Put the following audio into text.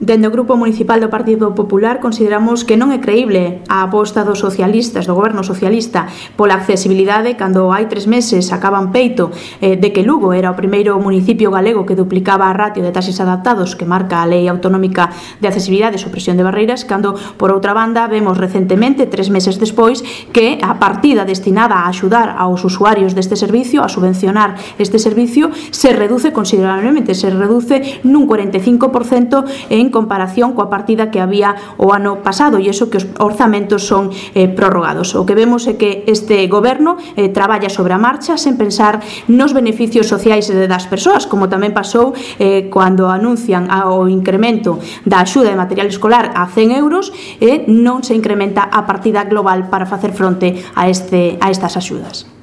Dende o Grupo Municipal do Partido Popular consideramos que non é creíble a aposta dos socialistas, do Goberno Socialista, pola accesibilidade cando hai 3 meses sacaban peito de que Lugo era o primeiro municipio galego que duplicaba a ratio de taxis adaptados que marca a Lei Autonómica de Accesibilidade e Supresión de Barreiras, cando, por outra banda, vemos recentemente, 3 meses despois, que a partida destinada a axudar aos usuarios deste servicio, a subvencionar este servicio, se reduce considerablemente, se reduce nun 45% en comparación coa partida que había o ano pasado, e iso que os orzamentos son prorrogados. O que vemos é que este goberno traballa sobre a marcha sen pensar nos beneficios sociais das persoas, como tamén pasou cando anuncian o incremento da axuda de material escolar a 100 euros e non se incrementa a partida global para facer fronte a estas axudas.